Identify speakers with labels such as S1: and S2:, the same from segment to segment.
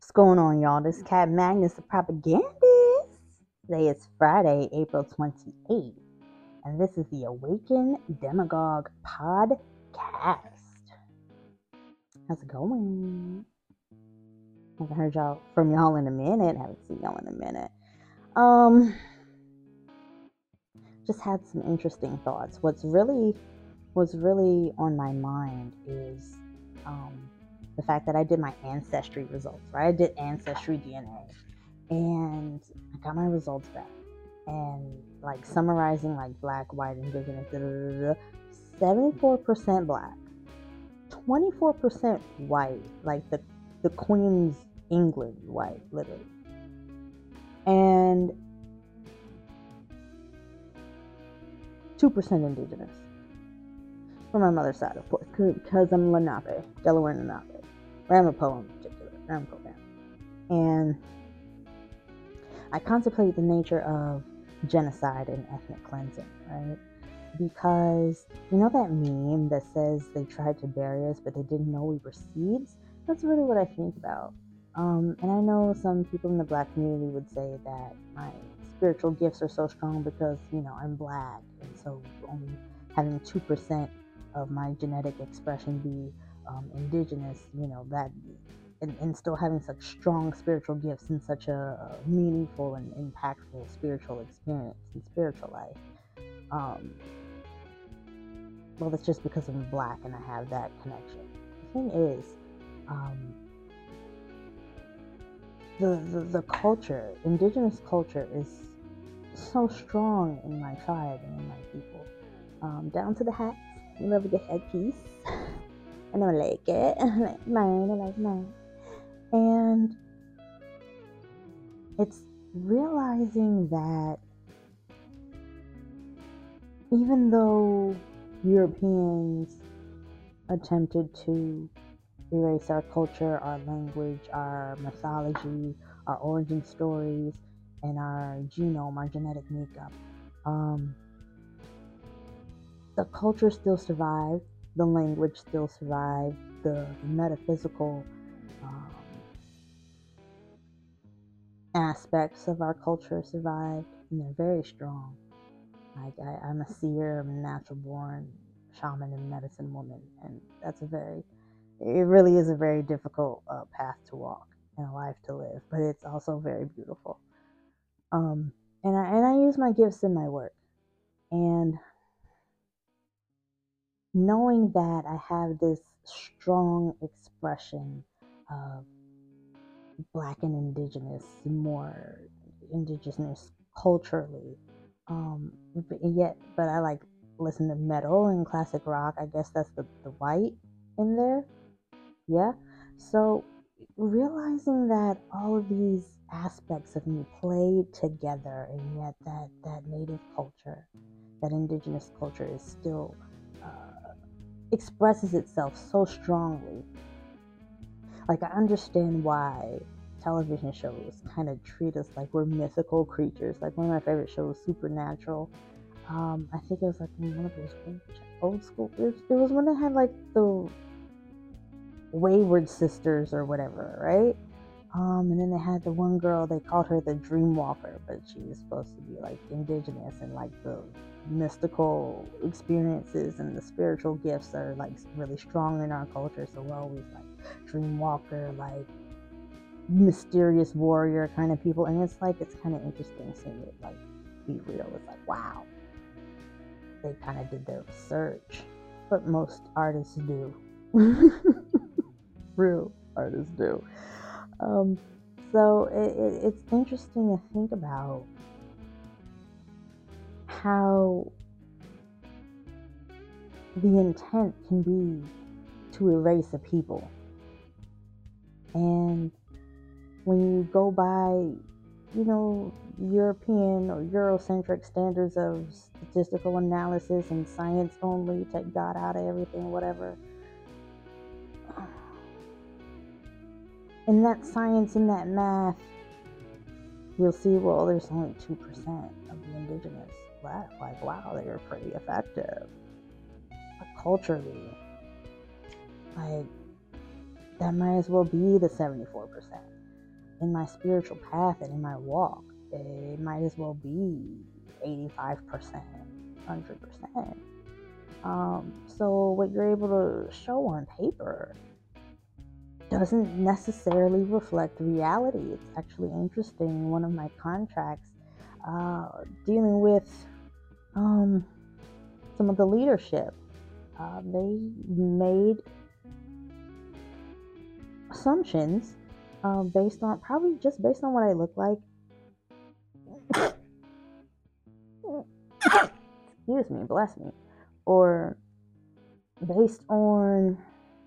S1: What's going on, y'all? This is Cat Magnus, the propagandist. Today is Friday, April 28th, and this is the Awaken Demagogue podcast. How's it going? Haven't heard from y'all in a minute. Haven't seen y'all in a minute. Just had some interesting thoughts. What's really on my mind is the fact that I did my ancestry results, right? I did ancestry DNA, and I got my results back. And like summarizing, like black, white, indigenous, 74% black, 24% white, like the Queen's England white, literally, and 2% indigenous. From my mother's side, of course, because I'm Lenape, Delaware Lenape, Ramapo in particular, Ramapo family. And I contemplate the nature of genocide and ethnic cleansing, right? Because you know that meme that says they tried to bury us, but they didn't know we were seeds? That's really what I think about. And I know some people in the black community would say that my spiritual gifts are so strong because, I'm black. And so only having 2% of my genetic expression be indigenous, that and still having such strong spiritual gifts and such a meaningful and impactful spiritual experience and spiritual life. Well, that's just because I'm black and I have that connection. The thing is, the culture, indigenous culture, is so strong in my tribe and in my people. Down to the hats. I love a good headpiece. I don't like it. I like mine. And it's realizing that even though Europeans attempted to erase our culture, our language, our mythology, our origin stories, and our genome, our genetic makeup, the culture still survived, the language still survived, the metaphysical aspects of our culture survived, and they're very strong. Like I'm a seer, I'm a natural born shaman and medicine woman, and it really is a very difficult path to walk and a life to live, but it's also very beautiful. And I use my gifts in my work, and knowing that I have this strong expression of black and indigenous, more indigenous culturally, but I like listen to metal and classic rock. I guess that's the white in there. Yeah. So realizing that all of these aspects of me play together, and yet that native culture, that indigenous culture is still expresses itself so strongly. Like, I understand why television shows kind of treat us like we're mythical creatures. Like, one of my favorite shows, Supernatural. I think it was like one of those old school. It was when they had like the Wayward Sisters or whatever, right? And then they had the one girl, they called her the Dreamwalker, but she was supposed to be like indigenous, and like the mystical experiences and the spiritual gifts are like really strong in our culture. So we're always like Dreamwalker, like mysterious warrior kind of people. And it's kind of interesting seeing it like be real. It's like, wow, they kind of did their research, but most artists do. Real artists do. So it's interesting to think about how the intent can be to erase a people. And when you go by, European or Eurocentric standards of statistical analysis and science only, take God out of everything, whatever. In that science, in that math, you'll see, well, there's only 2% of the indigenous black. Like, wow, they are pretty effective. But culturally, like, that might as well be the 74%. in my spiritual path and in my walk, it might as well be 85%, 100%. So what you're able to show on paper doesn't necessarily reflect reality. It's actually interesting. One of my contracts, dealing with some of the leadership, they made assumptions based on what I look like. Excuse me, bless me. Or based on,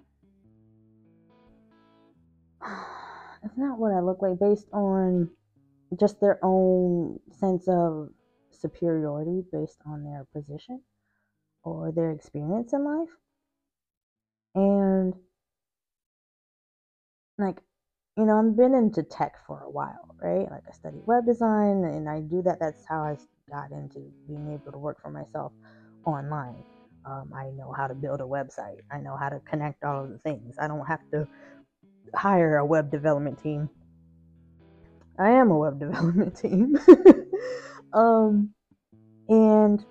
S1: it's not what I look like, based on just their own sense of superiority based on their position or their experience in life. And like, I've been into tech for a while, right? Like I studied web design and I do that. That's how I got into being able to work for myself online. I know how to build a website. I know how to connect all of the things. I don't have to hire a web development team. I am a web development team. And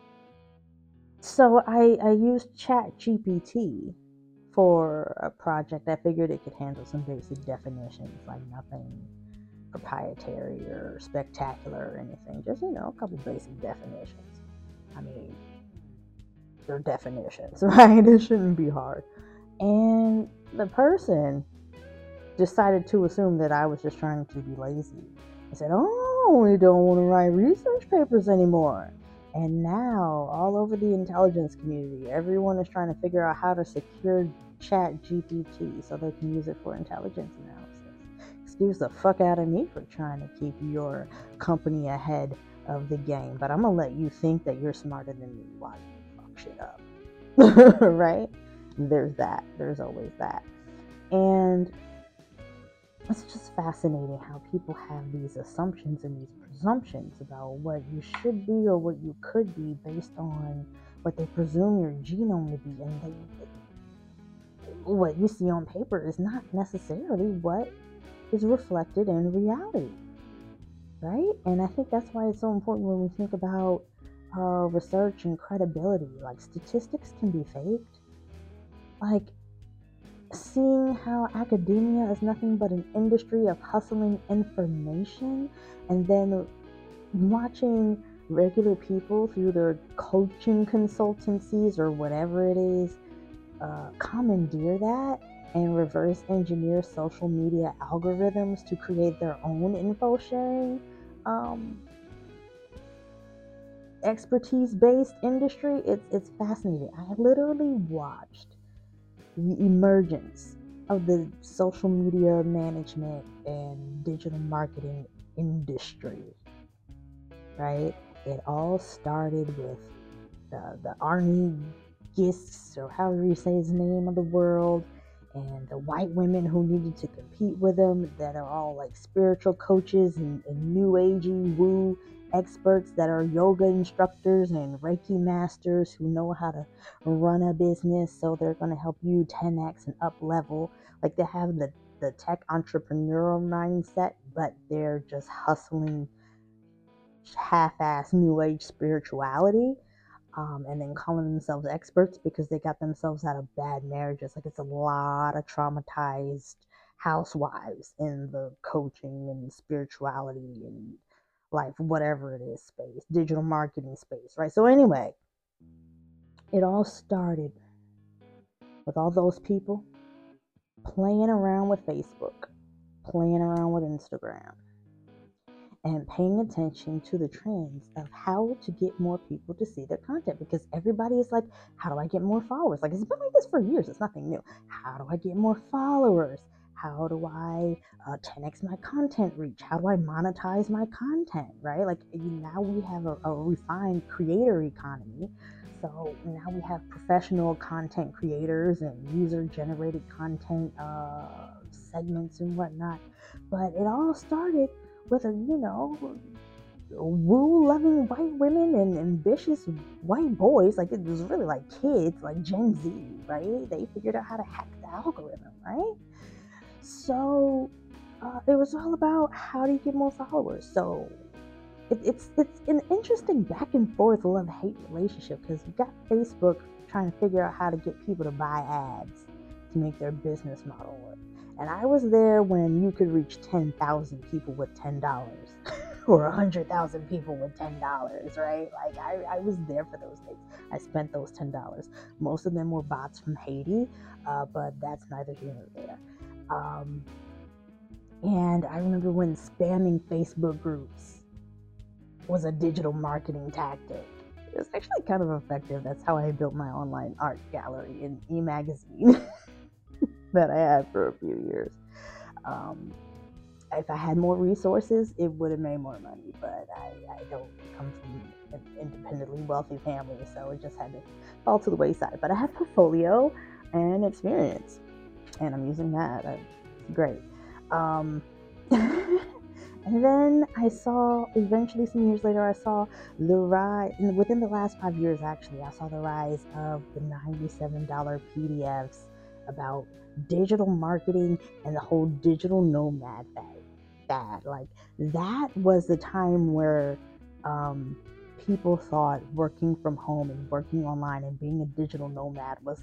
S1: so I used ChatGPT for a project. I figured it could handle some basic definitions, like nothing proprietary or spectacular or anything. Just, a couple basic definitions. I mean, they're definitions, right? It shouldn't be hard. And the person decided to assume that I was just trying to be lazy. I said, oh, we don't want to write research papers anymore. And now, all over the intelligence community, everyone is trying to figure out how to secure ChatGPT so they can use it for intelligence analysis. Excuse the fuck out of me for trying to keep your company ahead of the game, but I'm gonna let you think that you're smarter than me while you fuck shit up. Right? There's that. There's always that. And it's just fascinating how people have these assumptions and these presumptions about what you should be or what you could be based on what they presume your genome to be. And what you see on paper is not necessarily what is reflected in reality, right? And I think that's why it's so important when we think about research and credibility. Like, statistics can be faked. Like, seeing how academia is nothing but an industry of hustling information, and then watching regular people through their coaching consultancies or whatever it is commandeer that and reverse engineer social media algorithms to create their own info sharing expertise based industry. It's fascinating. I literally watched the emergence of the social media management and digital marketing industry, right? It all started with the Arnie Gists, or however you say his name, of the world, and the white women who needed to compete with them that are all like spiritual coaches and new agey woo experts that are yoga instructors and Reiki masters who know how to run a business, so they're going to help you 10x and up level. Like, they have the tech entrepreneurial mindset, but they're just hustling half-ass new age spirituality, and then calling themselves experts because they got themselves out of bad marriages. Like, it's a lot of traumatized housewives in the coaching and spirituality and life, whatever it is, space, digital marketing space, right? So anyway, it all started with all those people playing around with Facebook, playing around with Instagram, and paying attention to the trends of how to get more people to see their content, because everybody is like, how do I get more followers? Like, it's been like this for years. It's nothing new. How do I get more followers? How do I 10x my content reach? How do I monetize my content, right? Like, now we have a refined creator economy. So now we have professional content creators and user-generated content segments and whatnot. But it all started with woo-loving white women and ambitious white boys. Like, it was really like kids, like Gen Z, right? They figured out how to hack the algorithm, right? So it was all about how do you get more followers. So it's an interesting back and forth love hate relationship because you got Facebook trying to figure out how to get people to buy ads to make their business model work. And I was there when you could reach 10,000 people with $10 or 100,000 people with $10, right? Like I was there for those days. I spent those $10. Most of them were bots from Haiti, but that's neither here nor there. Um, and I remember when spamming Facebook groups was a digital marketing tactic. It was actually kind of effective. That's how I built my online art gallery in e-magazine that I had for a few years. Um, if I had more resources, it would have made more money, but I don't come from an independently wealthy family, so it just had to fall to the wayside. But I have portfolio and experience, and I'm using that. It's great. Um, and then I saw, eventually, some years later, I saw the rise, within the last 5 years actually, I saw the rise of the $97 PDFs about digital marketing and the whole digital nomad fad. Like, that was the time where people thought working from home and working online and being a digital nomad was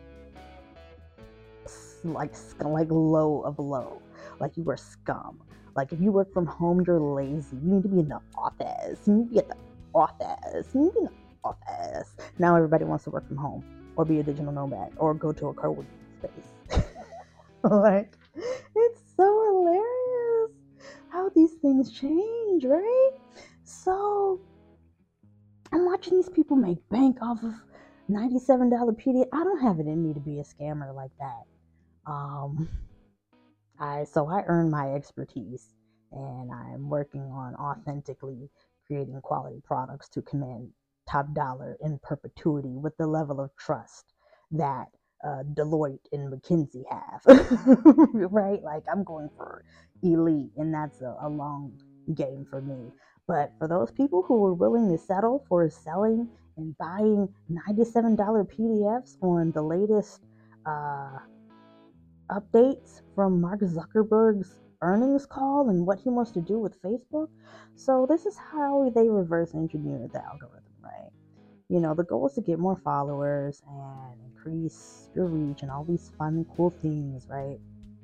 S1: like low of low. Like you were scum. Like if you work from home, you're lazy. You need to be in the office. You need to be at the office. You need to be in the office. Now everybody wants to work from home or be a digital nomad or go to a co-working space. Like, it's so hilarious how these things change, right? So I'm watching these people make bank off of $97 PDF. I don't have it in me to be a scammer like that. Um, I earn my expertise, and I'm working on authentically creating quality products to command top dollar in perpetuity with the level of trust that Deloitte and McKinsey have. Right? Like I'm going for elite, and that's a long game for me. But for those people who are willing to settle for selling and buying $97 PDFs on the latest uh, updates from Mark Zuckerberg's earnings call and what he wants to do with Facebook. So this is how they reverse engineer the algorithm, right? You know, the goal is to get more followers and increase your reach and all these fun, cool things, right?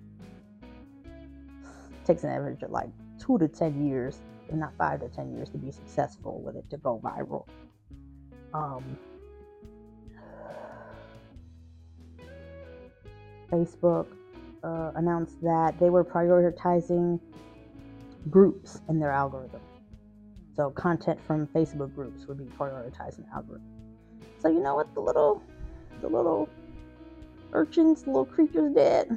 S1: It takes an average of like 2 to 10 years, and not 5 to 10 years, to be successful with it to go viral. Um, Facebook announced that they were prioritizing groups in their algorithm. So content from Facebook groups would be prioritized in the algorithm. So you know what the little urchins, the little creatures did?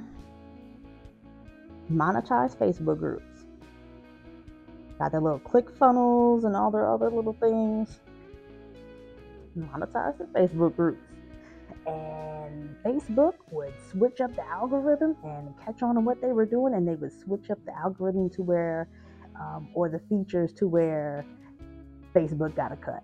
S1: Monetize Facebook groups. Got their little click funnels and all their other little things. Monetize the Facebook groups. And Facebook would switch up the algorithm and catch on to what they were doing, and they would switch up the algorithm to where, or the features to where Facebook got a cut.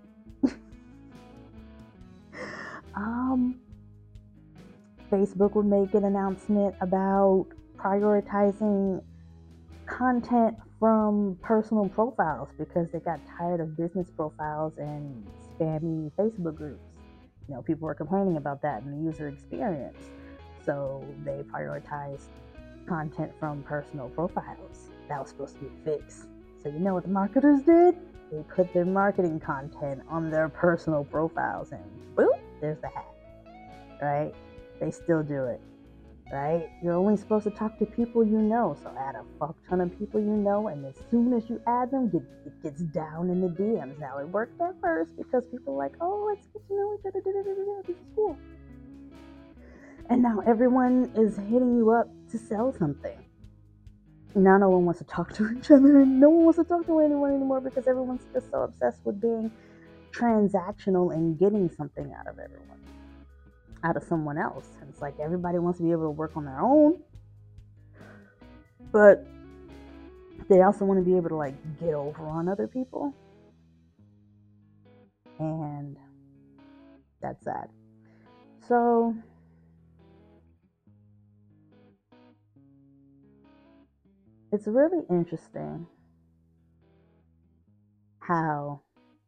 S1: um, Facebook would make an announcement about prioritizing content from personal profiles because they got tired of business profiles and spammy Facebook groups. You know, people were complaining about that in the user experience. So they prioritized content from personal profiles. That was supposed to be a fix. So you know what the marketers did? They put their marketing content on their personal profiles and boom, there's the hack, right? They still do it, right? You're only supposed to talk to people you know. So add a fuck ton of people you know, and as soon as you add them, it gets down in the DMs. Now it worked at first because people are like, oh, let's get to know each other. This is cool. And now everyone is hitting you up to sell something. Now no one wants to talk to each other, and no one wants to talk to anyone anymore because everyone's just so obsessed with being transactional and getting something out of everyone, out of someone else. And it's like everybody wants to be able to work on their own, but they also want to be able to like get over on other people, and that's sad. So it's really interesting how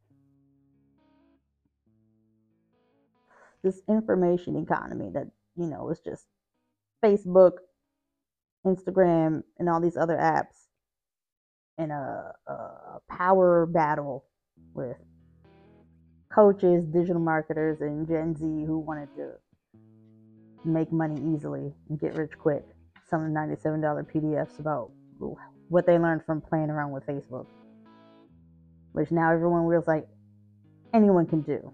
S1: this information economy that, is just Facebook, Instagram, and all these other apps in a power battle with coaches, digital marketers, and Gen Z who wanted to make money easily and get rich quick. Selling $97 PDFs about what they learned from playing around with Facebook, which now everyone feels like anyone can do.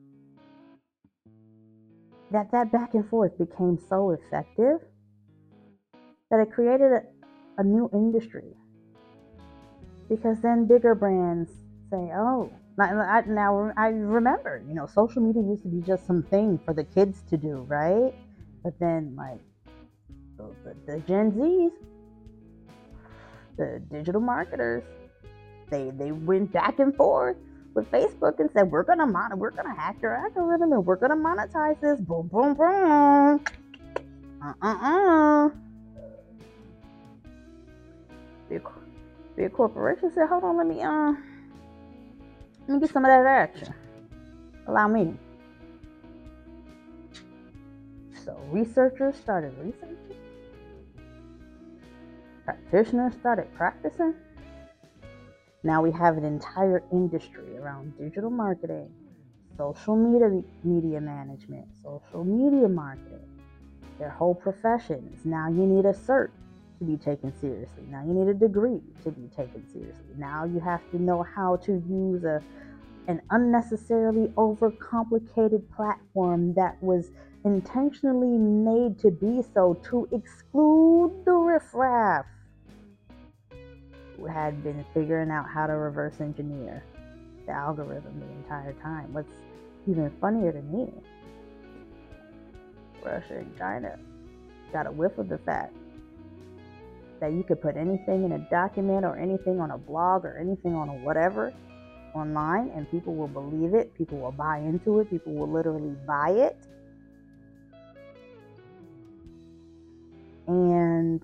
S1: That back and forth became so effective that it created a new industry. Because then bigger brands say, oh, now I remember, social media used to be just some thing for the kids to do, right? But then, like, the Gen Zs, the digital marketers, they went back and forth with Facebook and said, we're gonna hack your algorithm and we're gonna monetize this. Boom, boom, boom. Big corporation said, hold on, let me get some of that action. Allow me. So researchers started researching. Practitioners started practicing. Now we have an entire industry around digital marketing, social media management, social media marketing. Their whole professions. Now you need a cert to be taken seriously. Now you need a degree to be taken seriously. Now you have to know how to use an unnecessarily overcomplicated platform that was intentionally made to be so to exclude the riffraff who had been figuring out how to reverse engineer the algorithm the entire time. What's even funnier to me, Russia and China got a whiff of the fact that you could put anything in a document or anything on a blog or anything on a whatever online and people will believe it, people will buy into it, people will literally buy it. And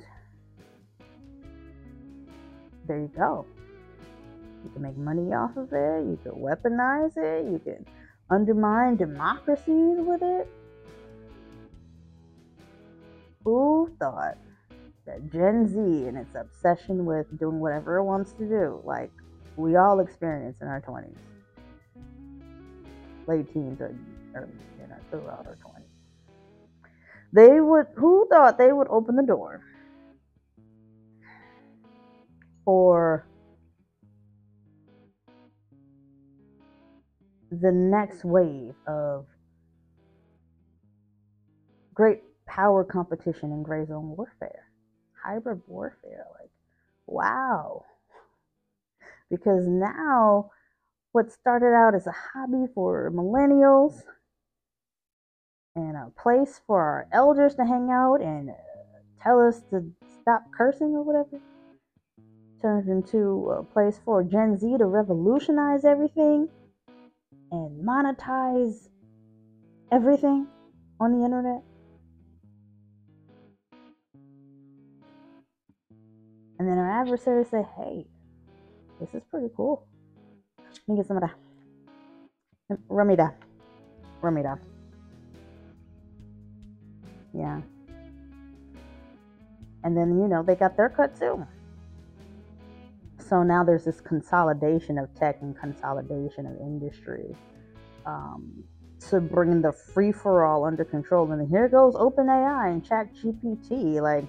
S1: there you go. You can make money off of it, you can weaponize it, you can undermine democracies with it. Who thought that Gen Z and its obsession with doing whatever it wants to do, like we all experience in our 20s, late teens, or early, throughout our 20s, who thought they would open the door for the next wave of great power competition in gray zone warfare, hybrid warfare? Like, wow. Because now what started out as a hobby for millennials and a place for our elders to hang out and tell us to stop cursing or whatever, turned into a place for Gen Z to revolutionize everything and monetize everything on the internet. And then our adversaries say, hey, this is pretty cool. Let me get some of that. Ramida. Yeah. And then, they got their cut too. So now there's this consolidation of tech and consolidation of industry to bring the free-for-all under control. And here goes OpenAI and ChatGPT. Like,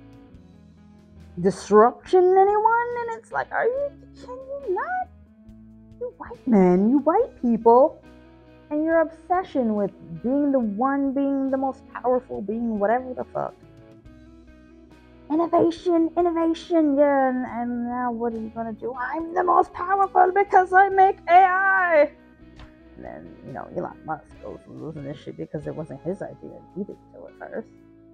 S1: disruption, anyone? And it's like, can you not? You white men, you white people, and your obsession with being the one, being the most powerful, being whatever the fuck. Innovation, yeah, and now what are you gonna do? I'm the most powerful because I make AI. And then, Elon Musk goes losing this shit because it wasn't his idea. He didn't do it first.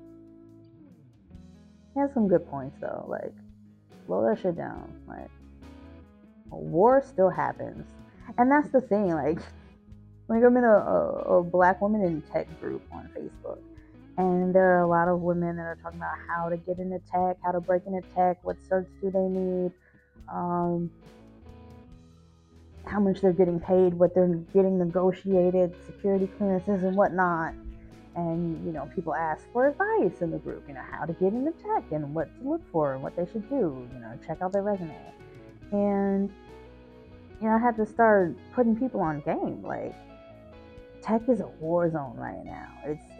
S1: He has some good points though, like, slow that shit down. Like, war still happens. And that's the thing, like I'm in a black woman in tech group on Facebook. And there are a lot of women that are talking about how to get into tech, how to break into tech, what certs do they need, um, how much they're getting paid, what they're getting negotiated, security clearances and whatnot. And people ask for advice in the group, how to get into tech and what to look for and what they should do, check out their resume. And I had to start putting people on game. Like, tech is a war zone right now.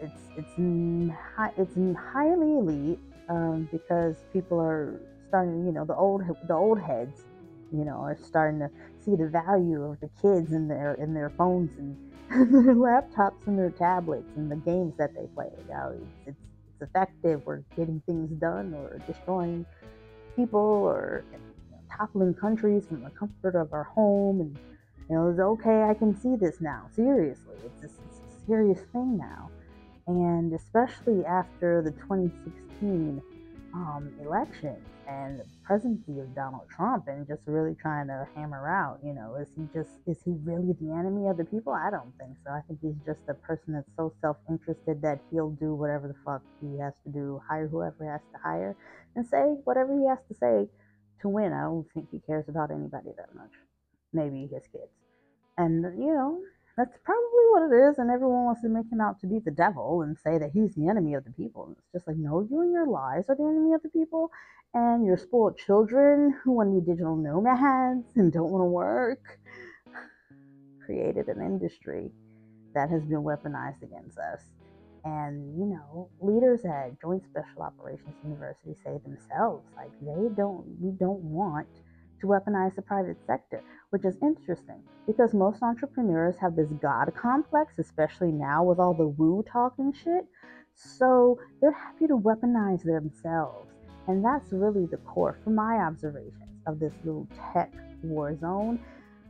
S1: It's highly elite, because people are starting, the old heads, are starting to see the value of the kids in their phones and their laptops and their tablets and the games that they play. Now it's effective. We're getting things done or destroying people or toppling countries from the comfort of our home. And it's okay, I can see this now. Seriously, it's a serious thing now. And especially after the 2016 election and the presidency of Donald Trump, and just really trying to hammer out, is he really the enemy of the people? I don't think so. I think he's just a person that's so self-interested that he'll do whatever the fuck he has to do, hire whoever he has to hire, and say whatever he has to say to win. I don't think he cares about anybody that much. Maybe his kids. And, that's probably what it is. And everyone wants to make him out to be the devil and say that he's the enemy of the people. And it's just like, no, you and your lies are the enemy of the people. And your spoiled children who want to be digital nomads and don't want to work created an industry that has been weaponized against us. And, leaders at Joint Special Operations University say themselves, like, we don't want to weaponize the private sector, which is interesting because most entrepreneurs have this God complex, especially now with all the woo talk and shit. So they're happy to weaponize themselves. And that's really the core, from my observations, of this little tech war zone.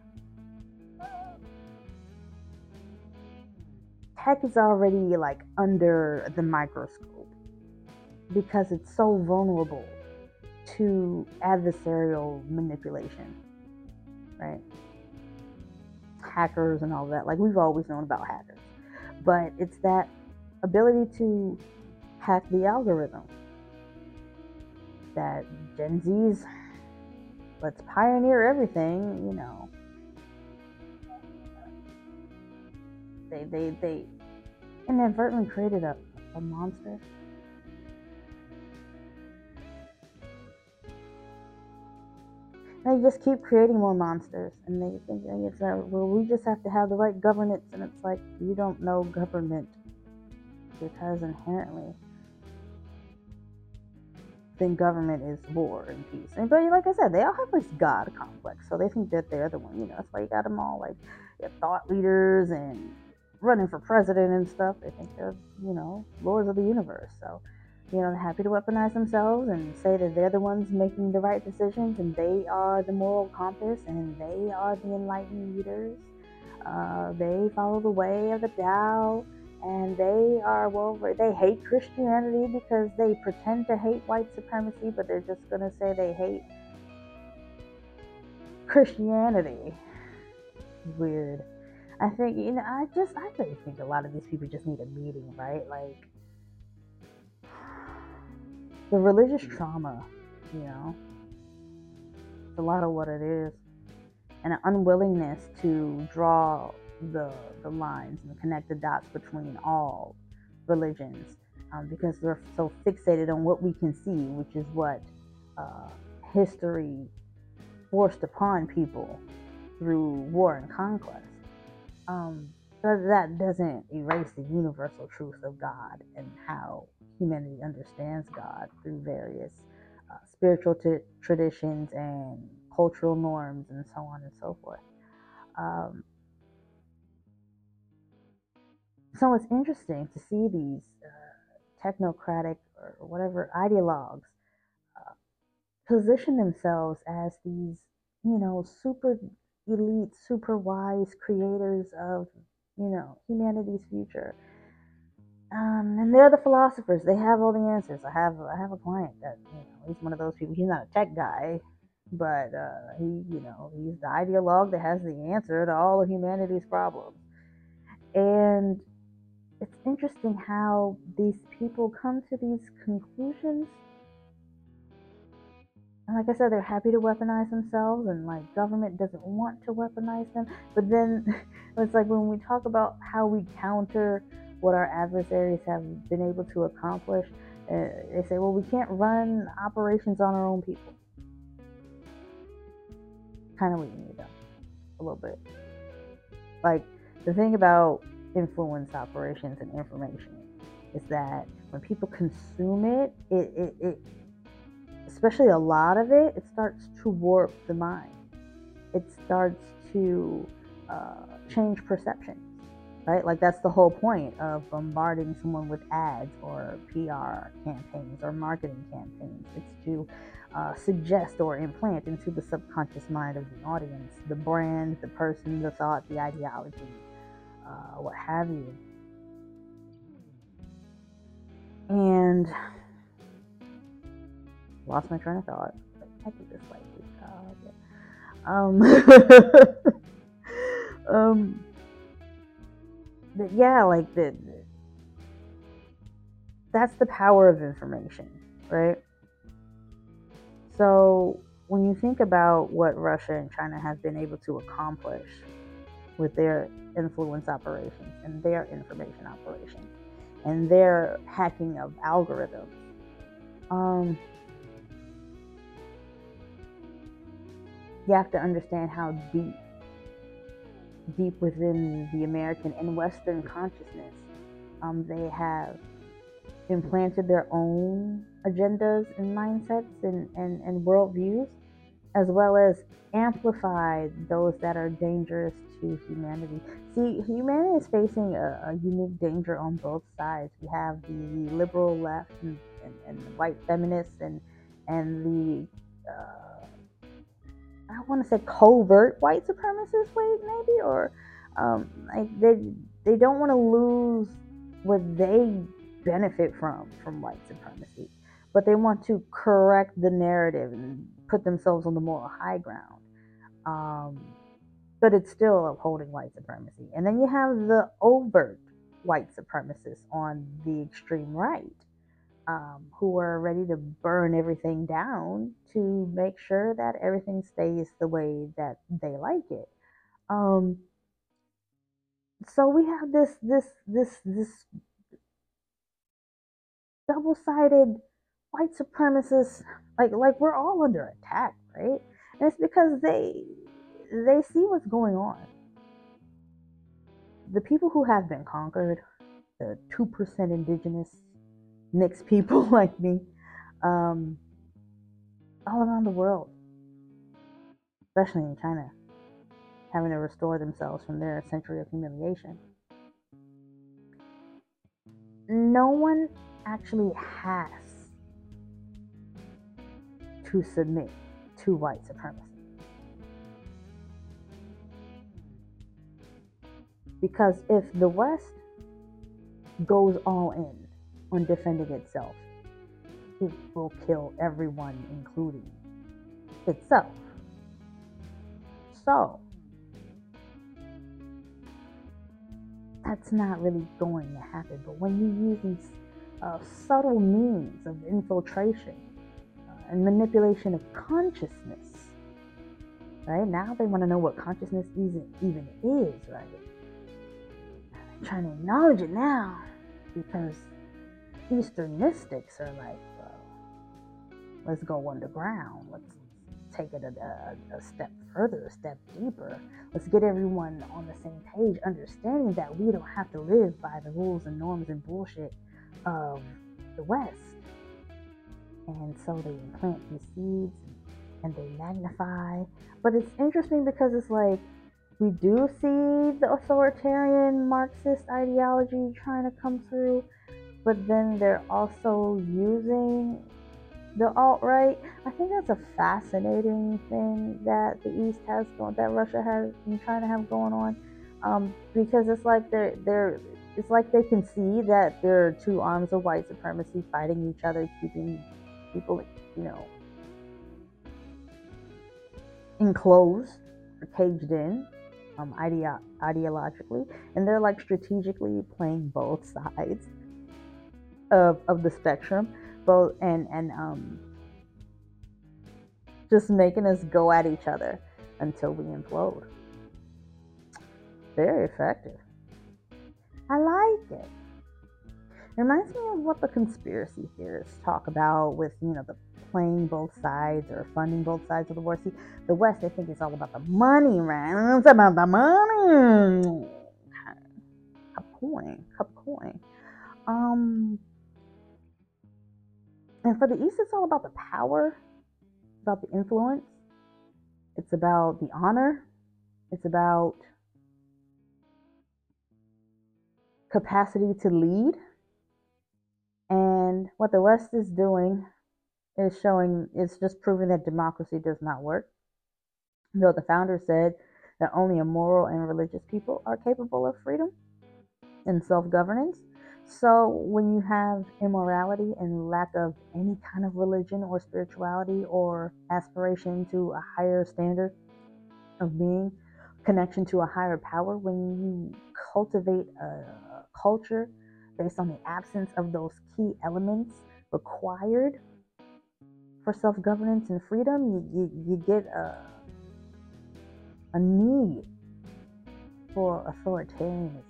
S1: Tech is already like under the microscope because it's so vulnerable to adversarial manipulation, right? Hackers and all that. Like, we've always known about hackers, but it's that ability to hack the algorithm that Gen Z's, let's pioneer everything, they inadvertently created a monster. They just keep creating more monsters, and they think it's well, we just have to have the right governance, and it's like, you don't know government, because inherently then government is war and peace. And but like I said, they all have this God complex, so they think that they're the one. That's why you got them all like thought leaders and running for president and stuff. They think they're lords of the universe. So they're happy to weaponize themselves and say that they're the ones making the right decisions and they are the moral compass and they are the enlightened leaders. They follow the way of the Tao. And they hate Christianity because they pretend to hate white supremacy, but they're just going to say they hate Christianity. Weird. I think, I really think a lot of these people just need a meeting, right? Like, the religious trauma, it's a lot of what it is. And an unwillingness to draw the lines and connect the dots between all religions, because they're so fixated on what we can see, which is what history forced upon people through war and conquest. But that doesn't erase the universal truth of God and how humanity understands God through various spiritual traditions and cultural norms and so on and so forth. So it's interesting to see these technocratic or whatever ideologues position themselves as these, super elite, super wise creators of, humanity's future. And they're the philosophers. They have all the answers. I have a client that he's one of those people. He's not a tech guy, but he's the ideologue that has the answer to all of humanity's problems. And it's interesting how these people come to these conclusions. And like I said, they're happy to weaponize themselves, and like government doesn't want to weaponize them. But then it's like when we talk about how we counter what our adversaries have been able to accomplish, they say, well, we can't run operations on our own people. Kind of leaving me though, a little bit. Like the thing about influence operations and information is that when people consume it especially a lot of it starts to warp the mind. It starts to change perceptions, right? Like that's the whole point of bombarding someone with ads or PR campaigns or marketing campaigns. It's to suggest or implant into the subconscious mind of the audience the brand, the person, the thought, the ideology, what have you. And lost my train of thought. I did this like yeah, like that's the power of information, right? So when you think about what Russia and China have been able to accomplish with their influence operations and their information operations and their hacking of algorithms, you have to understand how deep within the American and Western consciousness they have implanted their own agendas and mindsets and worldviews, as well as amplified those that are dangerous to humanity. See, humanity is facing a unique danger on both sides. We have the liberal left and the white feminists and the I want to say covert white supremacists, maybe, or like they don't want to lose what they benefit from white supremacy, but they want to correct the narrative and put themselves on the moral high ground. But it's still upholding white supremacy. And then you have the overt white supremacists on the extreme right, who are ready to burn everything down to make sure that everything stays the way that they like it. Um, so we have this double-sided white supremacists. Like we're all under attack, right? And it's because they see what's going on. The people who have been conquered, the 2% indigenous mixed people like me, um, all around the world, especially in China, having to restore themselves from their century of humiliation. No one actually has to submit to white supremacy. Because if the West goes all in on defending itself, it will kill everyone, including itself. So, that's not really going to happen. But when you use these subtle means of infiltration and manipulation of consciousness, right? Now they want to know what consciousness even is, right? I'm trying to acknowledge it now because Eastern mystics are like, well, let's go underground. Let's take it a step further, a step deeper. Let's get everyone on the same page, understanding that we don't have to live by the rules and norms and bullshit of the West. And so they implant these seeds and they magnify. But it's interesting because it's like we do see the authoritarian Marxist ideology trying to come through, but then they're also using the alt-right. I think that's a fascinating thing that the East has going, that Russia has and China have going on, because it's like it's like they can see that there are two arms of white supremacy fighting each other, keeping people, enclosed or caged in. ideologically, and they're like strategically playing both sides of the spectrum, both and just making us go at each other until we implode. Very effective. I like it. It reminds me of what the conspiracy theorists talk about with, the playing both sides or funding both sides of the war. See, the West, I think, is all about the money, right? It's about the money. Cup coin. And for the East, it's all about the power, about the influence. It's about the honor. It's about capacity to lead. And what the West is doing is just proving that democracy does not work. Though the founder said that only immoral and religious people are capable of freedom and self governance. So when you have immorality and lack of any kind of religion or spirituality or aspiration to a higher standard of being, connection to a higher power, when you cultivate a culture based on the absence of those key elements required for self-governance and freedom, you get a need for authoritarianism.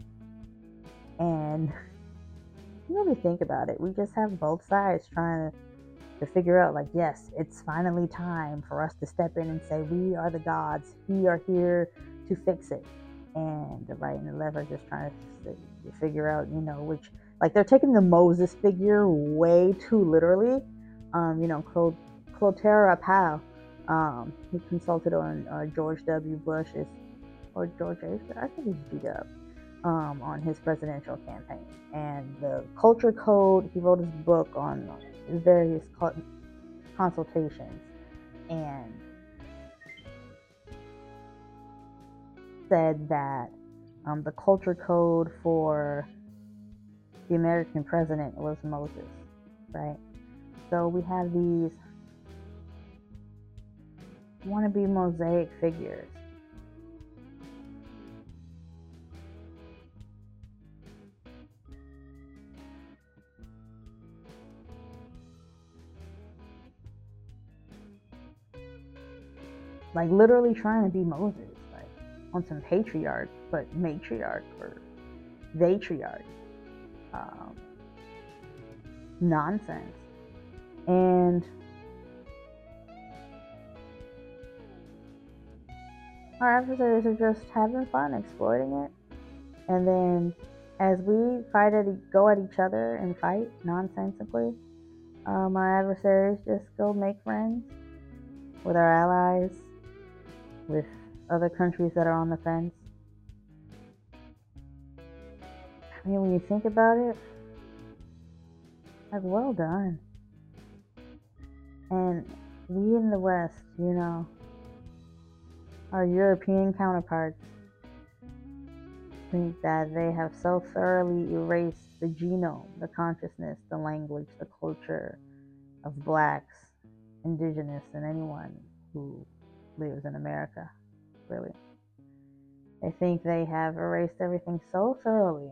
S1: And you really think about it, we just have both sides trying to figure out, like, yes, it's finally time for us to step in and say, we are the gods, we are here to fix it. And the right and the left are just trying to figure out, which, like, they're taking the Moses figure way too literally. Clotaire Powell, who consulted on George W. Bush's, or George H. I think it's G-Dub, on his presidential campaign. And the culture code, he wrote his book on various consultations, and said that the culture code for the American president was Moses, right? So we have these wannabe mosaic figures. Like literally trying to be Moses, like on some patriarch, but matriarch or vatriarch nonsense. And our adversaries are just having fun exploiting it. And then as we go at each other and fight nonsensically, our adversaries just go make friends with our allies, with other countries that are on the fence. I mean, when you think about it, like, well done. And we in the West, our European counterparts think that they have so thoroughly erased the genome, the consciousness, the language, the culture of blacks, indigenous, and anyone who lives in America, really. They think they have erased everything so thoroughly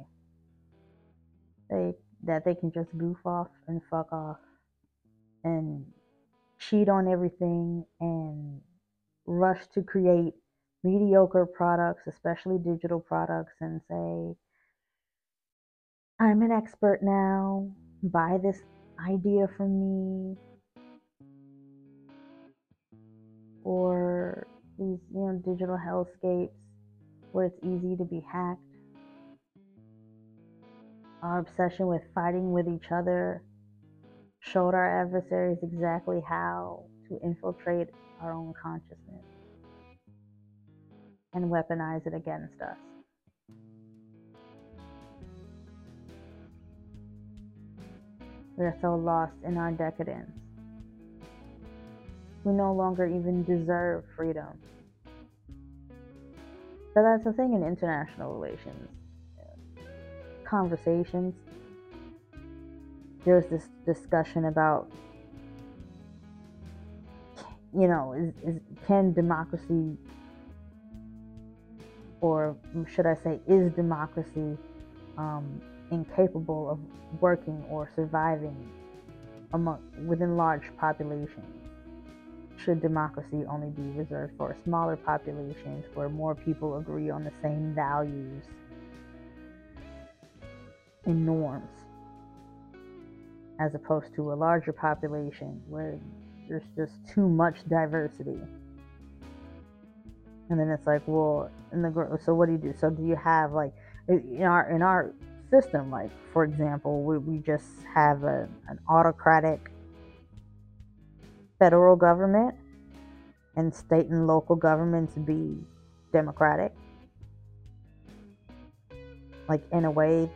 S1: that they can just goof off and fuck off and cheat on everything and rush to create mediocre products, especially digital products, and say, I'm an expert now, buy this idea from me. Or these, digital hellscapes where it's easy to be hacked. Our obsession with fighting with each other showed our adversaries exactly how to infiltrate our own consciousness and weaponize it against us. We are so lost in our decadence. We no longer even deserve freedom. But that's the thing in international relations. Conversations. There's this discussion about, can democracy or should I say, is democracy incapable of working or surviving within large populations? Should democracy only be reserved for smaller populations where more people agree on the same values and norms, as opposed to a larger population where there's just too much diversity? And then it's like, well, so what do you do? So do you have, like, in our system, like, for example, we just have an autocratic federal government and state and local governments be democratic? Like, in a way,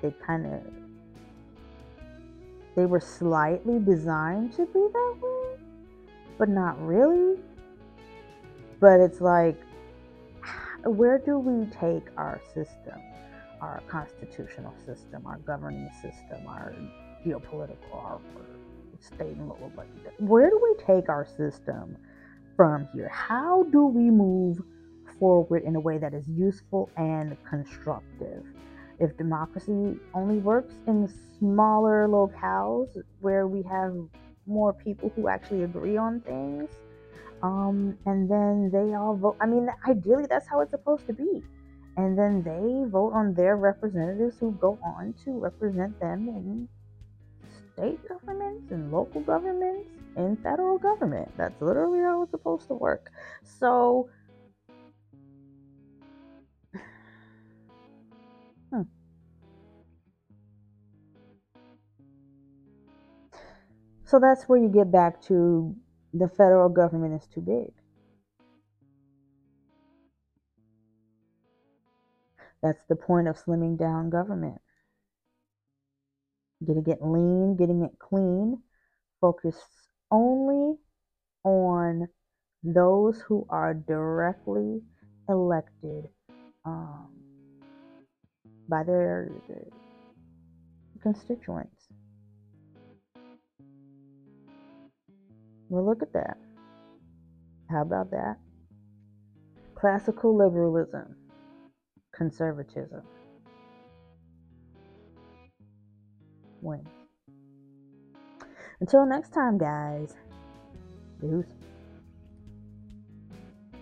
S1: they were slightly designed to be that way, but not really. But it's like, where do we take our system, our constitutional system, our governing system, our geopolitical, our state and local budget? Where do we take our system from here? How do we move forward in a way that is useful and constructive? If democracy only works in smaller locales where we have more people who actually agree on things, and then they all vote. I mean, ideally, that's how it's supposed to be. And then they vote on their representatives who go on to represent them in state governments and local governments and federal government. That's literally how it's supposed to work. So, so that's where you get back to the federal government is too big. That's the point of slimming down government. Getting it lean, getting it clean, focus only on those who are directly elected by their constituents. Well, look at that. How about that? Classical liberalism, conservatism wins. Until next time, guys. Deuce.